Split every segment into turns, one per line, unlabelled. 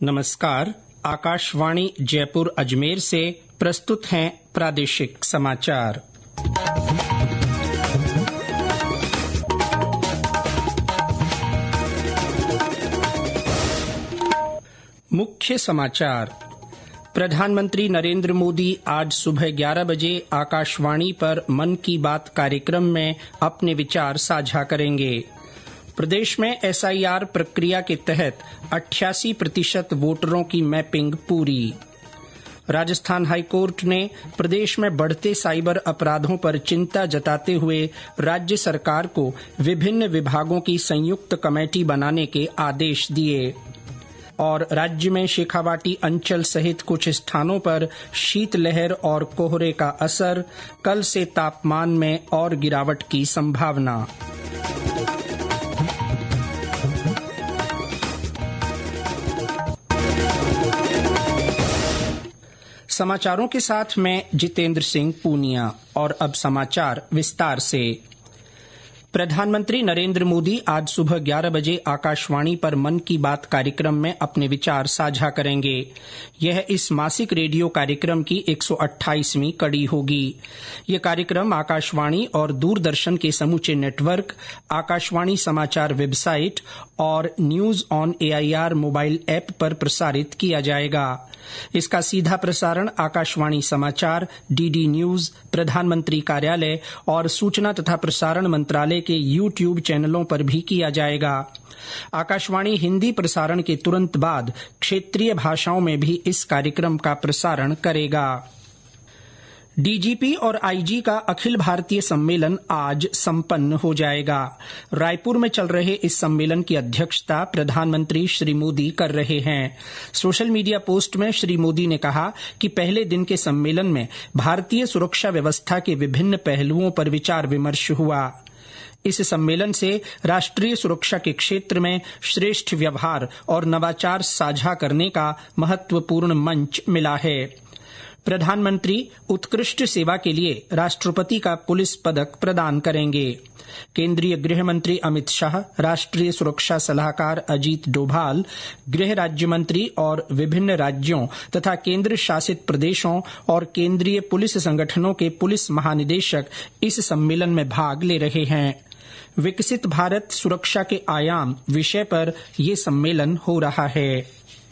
नमस्कार। आकाशवाणी जयपुर अजमेर से प्रस्तुत हैं प्रादेशिक समाचार। मुख्य समाचार। प्रधानमंत्री नरेंद्र मोदी आज सुबह 11 बजे आकाशवाणी पर मन की बात कार्यक्रम में अपने विचार साझा करेंगे। प्रदेश में एसआईआर प्रक्रिया के तहत 88% वोटरों की मैपिंग पूरी। राजस्थान हाईकोर्ट ने प्रदेश में बढ़ते साइबर अपराधों पर चिंता जताते हुए राज्य सरकार को विभिन्न विभागों की संयुक्त कमेटी बनाने के आदेश दिए। और राज्य में शेखावाटी अंचल सहित कुछ स्थानों पर शीतलहर और कोहरे का असर, कल से तापमान में और गिरावट की संभावना। समाचारों के साथ मैं जितेंद्र सिंह पूनिया। और अब समाचार विस्तार से। प्रधानमंत्री नरेंद्र मोदी आज सुबह 11 बजे आकाशवाणी पर मन की बात कार्यक्रम में अपने विचार साझा करेंगे। यह इस मासिक रेडियो कार्यक्रम की 128वीं कड़ी होगी। यह कार्यक्रम आकाशवाणी और दूरदर्शन के समूचे नेटवर्क, आकाशवाणी समाचार वेबसाइट और News On AIR mobile app पर प्रसारित किया जाएगा। इसका सीधा प्रसारण आकाशवाणी समाचार, डीडी न्यूज, प्रधानमंत्री कार्यालय और सूचना तथा प्रसारण मंत्रालय के यूट्यूब चैनलों पर भी किया जाएगा। आकाशवाणी हिंदी प्रसारण के तुरंत बाद क्षेत्रीय भाषाओं में भी इस कार्यक्रम का प्रसारण करेगा। डीजीपी और आईजी का अखिल भारतीय सम्मेलन आज संपन्न हो जाएगा। रायपुर में चल रहे इस सम्मेलन की अध्यक्षता प्रधानमंत्री श्री मोदी कर रहे हैं। सोशल मीडिया पोस्ट में श्री मोदी ने कहा कि पहले दिन के सम्मेलन में भारतीय सुरक्षा व्यवस्था के विभिन्न पहलुओं पर विचार विमर्श हुआ। इस सम्मेलन से राष्ट्रीय सुरक्षा के क्षेत्र में श्रेष्ठ व्यवहार और नवाचार साझा करने का महत्वपूर्ण मंच मिला है। प्रधानमंत्री उत्कृष्ट सेवा के लिए राष्ट्रपति का पुलिस पदक प्रदान करेंगे। केंद्रीय गृह मंत्री अमित शाह, राष्ट्रीय सुरक्षा सलाहकार अजीत डोभाल, गृह राज्य मंत्री और विभिन्न राज्यों तथा केंद्र शासित प्रदेशों और केंद्रीय पुलिस संगठनों के पुलिस महानिदेशक इस सम्मेलन में भाग ले रहे हैं। विकसित भारत सुरक्षा के आयाम विषय पर यह सम्मेलन हो रहा है।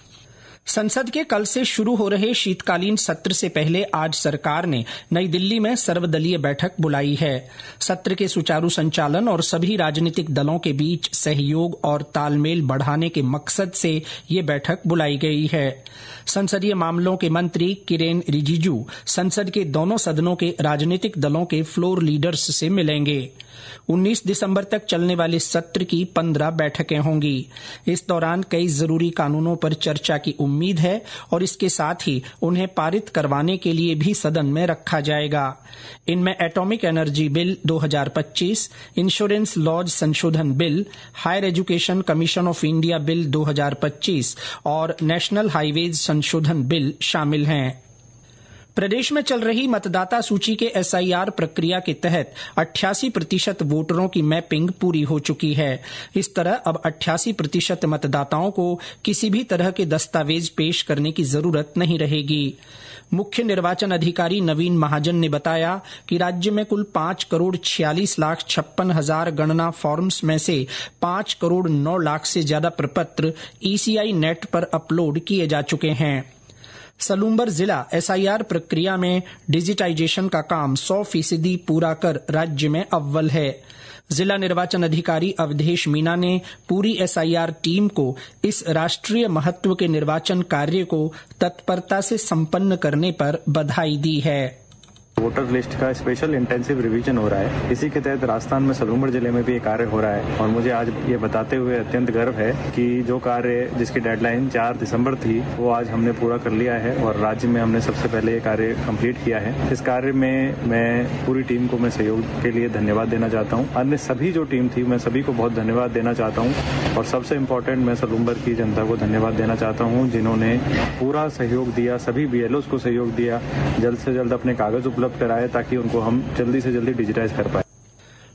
संसद के कल से शुरू हो रहे शीतकालीन सत्र से पहले आज सरकार ने नई दिल्ली में सर्वदलीय बैठक बुलाई है। सत्र के सुचारू संचालन और सभी राजनीतिक दलों के बीच सहयोग और तालमेल बढ़ाने के मकसद से ये बैठक बुलाई गई है। संसदीय मामलों के मंत्री किरेन रिजिजू संसद के दोनों सदनों के राजनीतिक दलों के फ्लोर लीडर्स से मिलेंगे। 19 दिसंबर तक चलने वाले सत्र की 15 बैठकें होंगी। इस दौरान कई जरूरी कानूनों पर चर्चा की उम्मीद है और इसके साथ ही उन्हें पारित करवाने के लिए भी सदन में रखा जाएगा। इनमें atomic energy bill 2025, insurance laws संशोधन bill, higher education commission of India bill 2025 और नेशनल हाईवेज संशोधन बिल शामिल हैं। प्रदेश में चल रही मतदाता सूची के एसआईआर प्रक्रिया के तहत 88% वोटरों की मैपिंग पूरी हो चुकी है। इस तरह अब 88% मतदाताओं को किसी भी तरह के दस्तावेज पेश करने की जरूरत नहीं रहेगी। मुख्य निर्वाचन अधिकारी नवीन महाजन ने बताया कि राज्य में कुल 5,46,56,000 गणना फॉर्म्स में से 5,09,00,000 से ज्यादा प्रपत्र ईसीआई नेट पर अपलोड किए जा चुके हैं। सलूम्बर जिला एसआईआर प्रक्रिया में डिजिटाइजेशन का काम 100% पूरा कर राज्य में अव्वल है। जिला निर्वाचन अधिकारी अवधेश मीना ने पूरी एसआईआर टीम को इस राष्ट्रीय महत्व के निर्वाचन कार्य को तत्परता से संपन्न करने पर बधाई दी है।
वोटर लिस्ट का स्पेशल इंटेंसिव रिवीजन हो रहा है। इसी के तहत राजस्थान में सलूम्बर जिले में भी ये कार्य हो रहा है और मुझे आज ये बताते हुए अत्यंत गर्व है कि जो कार्य जिसकी डेडलाइन 4 दिसंबर थी वो आज हमने पूरा कर लिया है और राज्य में हमने सबसे पहले ये कार्य कंप्लीट किया है। इस कार्य में मैं पूरी टीम को मैं सहयोग के लिए धन्यवाद देना चाहता हूँ। अन्य सभी जो टीम थी मैं सभी को बहुत धन्यवाद देना चाहता हूँ और सबसे इम्पोर्टेंट मैं सलूम्बर की जनता को धन्यवाद देना चाहता हूँ जिन्होंने पूरा सहयोग दिया, सभी बीएलओस को सहयोग दिया, जल्द से जल्द अपने कागज उपलब्ध कराए ताकि उनको हम जल्दी से जल्दी डिजिटाइज कर पाए।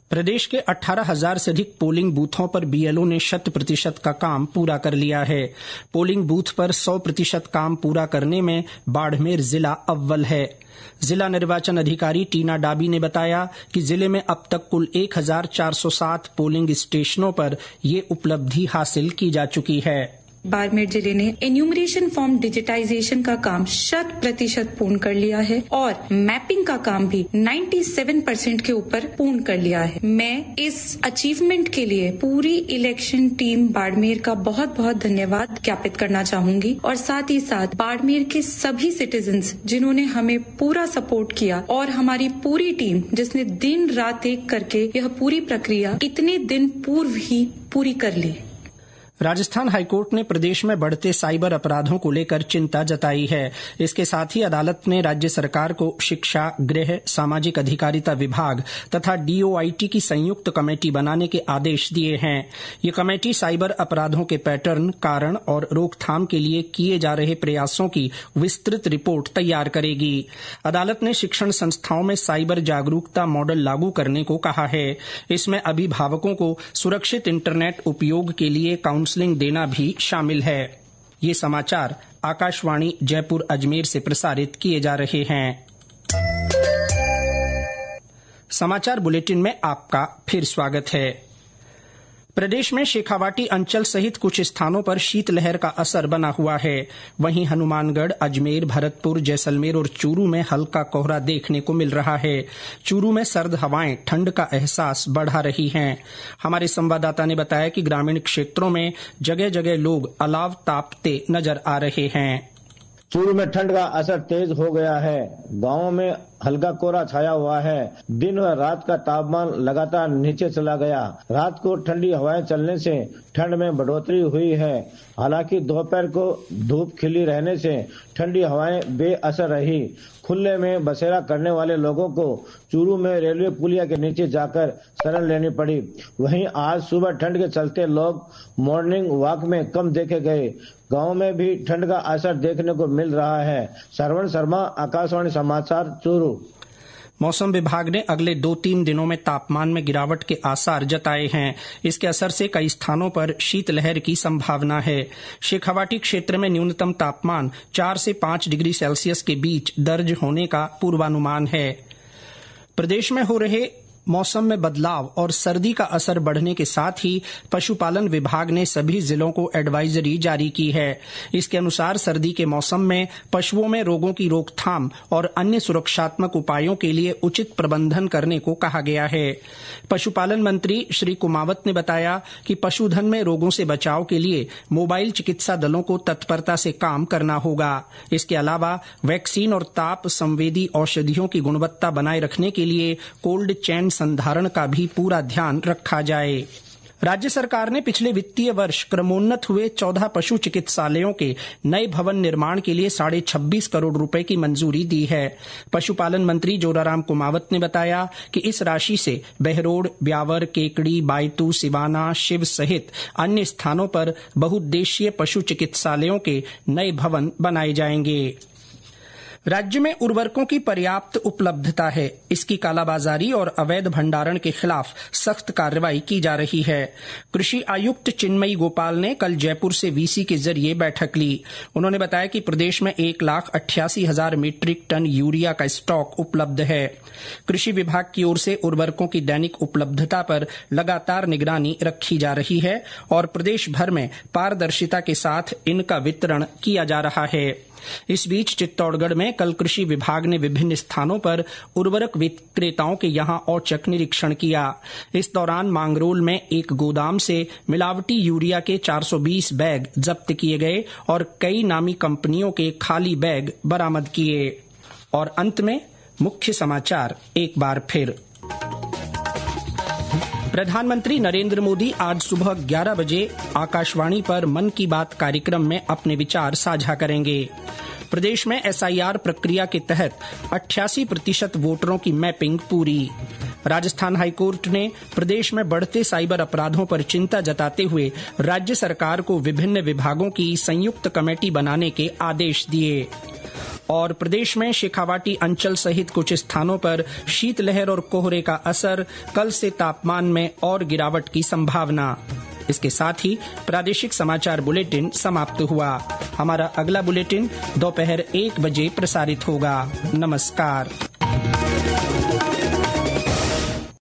प्रदेश के 18,000 से अधिक पोलिंग बूथों पर बीएलओ ने 100% का काम पूरा कर लिया है। पोलिंग बूथ पर 100% काम पूरा करने में बाड़मेर जिला अव्वल है। जिला निर्वाचन अधिकारी टीना डाबी ने बताया कि जिले में अब तक कुल 1,407 पोलिंग स्टेशनों पर ये उपलब्धि हासिल की जा चुकी है।
बाड़मेर जिले ने एन्यूमरेशन फॉर्म डिजिटाइजेशन का काम 100% पूर्ण कर लिया है और मैपिंग का काम भी 97% के ऊपर पूर्ण कर लिया है। मैं इस अचीवमेंट के लिए पूरी इलेक्शन टीम बाड़मेर का बहुत बहुत धन्यवाद ज्ञापित करना चाहूंगी और साथ ही साथ बाड़मेर के सभी सिटीजन्स जिन्होंने हमें पूरा सपोर्ट किया और हमारी पूरी टीम जिसने दिन रात एक करके यह पूरी प्रक्रिया इतने दिन पूर्व ही पूरी कर ली।
राजस्थान हाईकोर्ट ने प्रदेश में बढ़ते साइबर अपराधों को लेकर चिंता जताई है। इसके साथ ही अदालत ने राज्य सरकार को शिक्षा, गृह, सामाजिक अधिकारिता विभाग तथा डीओआईटी की संयुक्त कमेटी बनाने के आदेश दिए हैं। ये कमेटी साइबर अपराधों के पैटर्न, कारण और रोकथाम के लिए किए जा रहे प्रयासों की विस्तृत रिपोर्ट तैयार करेगी। अदालत ने शिक्षण संस्थाओं में साइबर जागरूकता मॉडल लागू करने को कहा है। इसमें अभिभावकों को सुरक्षित इंटरनेट उपयोग के लिए काउंसलिंग देना भी शामिल है। ये समाचार आकाशवाणी जयपुर अजमेर से प्रसारित किए जा रहे हैं। समाचार बुलेटिन में आपका फिर स्वागत है। प्रदेश में शेखावाटी अंचल सहित कुछ स्थानों पर शीतलहर का असर बना हुआ है। वहीं हनुमानगढ़, अजमेर, भरतपुर, जैसलमेर और चूरू में हल्का कोहरा देखने को मिल रहा है। चूरू में सर्द हवाएं ठंड का एहसास बढ़ा रही हैं। हमारे संवाददाता ने बताया कि ग्रामीण क्षेत्रों में जगह जगह लोग अलाव तापते नजर आ रहे हैं।
चूरू में ठंड का असर तेज हो गया है। गांवों में हल्का कोहरा छाया हुआ है। दिन व रात का तापमान लगातार नीचे चला गया। रात को ठंडी हवाएं चलने से ठंड में बढ़ोतरी हुई है। हालांकि दोपहर को धूप खिली रहने से ठंडी हवाएं बेअसर रही। खुले में बसेरा करने वाले लोगों को चूरू में रेलवे पुलिया के नीचे जाकर शरण लेनी पड़ी। वहीं आज सुबह ठंड के चलते लोग मॉर्निंग वॉक में कम देखे गए। गांव में भी ठंड का असर देखने को मिल रहा है। श्रवण शर्मा, आकाशवाणी समाचार, चूरू।
मौसम विभाग ने अगले 2-3 दिनों में तापमान में गिरावट के आसार जताए हैं। इसके असर से कई स्थानों पर शीतलहर की संभावना है। शेखावाटी क्षेत्र में न्यूनतम तापमान 4 से 5 डिग्री सेल्सियस के बीच दर्ज होने का पूर्वानुमान है। प्रदेश में हो रहे मौसम में बदलाव और सर्दी का असर बढ़ने के साथ ही पशुपालन विभाग ने सभी जिलों को एडवाइजरी जारी की है। इसके अनुसार सर्दी के मौसम में पशुओं में रोगों की रोकथाम और अन्य सुरक्षात्मक उपायों के लिए उचित प्रबंधन करने को कहा गया है। पशुपालन मंत्री श्री कुमावत ने बताया कि पशुधन में रोगों से बचाव के लिए मोबाइल चिकित्सा दलों को तत्परता से काम करना होगा। इसके अलावा वैक्सीन और ताप संवेदी औषधियों की गुणवत्ता बनाए रखने के लिए कोल्ड चेन संधारण का भी पूरा ध्यान रखा जाए। राज्य सरकार ने पिछले वित्तीय वर्ष क्रमोन्नत हुए 14 पशु चिकित्सालयों के नए भवन निर्माण के लिए 26.5 करोड़ रुपए की मंजूरी दी है। पशुपालन मंत्री जोराराम कुमावत ने बताया कि इस राशि से बहरोड, ब्यावर, केकड़ी, बायतू, सिवाना, शिव सहित अन्य स्थानों पर बहुउद्देशीय पशु चिकित्सालयों के नए भवन बनाए जाएंगे। राज्य में उर्वरकों की पर्याप्त उपलब्धता है। इसकी कालाबाजारी और अवैध भंडारण के खिलाफ सख्त कार्रवाई की जा रही है। कृषि आयुक्त चिन्मयी गोपाल ने कल जयपुर से वीसी के जरिए बैठक ली। उन्होंने बताया कि प्रदेश में 1,88,000 मीट्रिक टन यूरिया का स्टॉक उपलब्ध है। कृषि विभाग की ओर से उर्वरकों की दैनिक उपलब्धता पर लगातार निगरानी रखी जा रही है और प्रदेश भर में पारदर्शिता के साथ इनका वितरण किया जा रहा है। इस बीच चित्तौड़गढ़ में कल कृषि विभाग ने विभिन्न स्थानों पर उर्वरक विक्रेताओं के यहां औचक निरीक्षण किया। इस दौरान मांगरोल में एक गोदाम से मिलावटी यूरिया के 420 बैग जब्त किए गए और कई नामी कंपनियों के खाली बैग बरामद किए। और अंत में मुख्य समाचार एक बार फिर। प्रधानमंत्री नरेंद्र मोदी आज सुबह 11 बजे आकाशवाणी पर मन की बात कार्यक्रम में अपने विचार साझा करेंगे। प्रदेश में एसआईआर प्रक्रिया के तहत 88% वोटरों की मैपिंग पूरी। राजस्थान हाईकोर्ट ने प्रदेश में बढ़ते साइबर अपराधों पर चिंता जताते हुए राज्य सरकार को विभिन्न विभागों की संयुक्त कमेटी बनाने के आदेश दिए। और प्रदेश में शेखावाटी अंचल सहित कुछ स्थानों पर शीतलहर और कोहरे का असर, कल से तापमान में और गिरावट की संभावना। इसके साथ ही प्रादेशिक समाचार बुलेटिन समाप्त हुआ। हमारा अगला बुलेटिन दोपहर 1 बजे प्रसारित होगा। नमस्कार।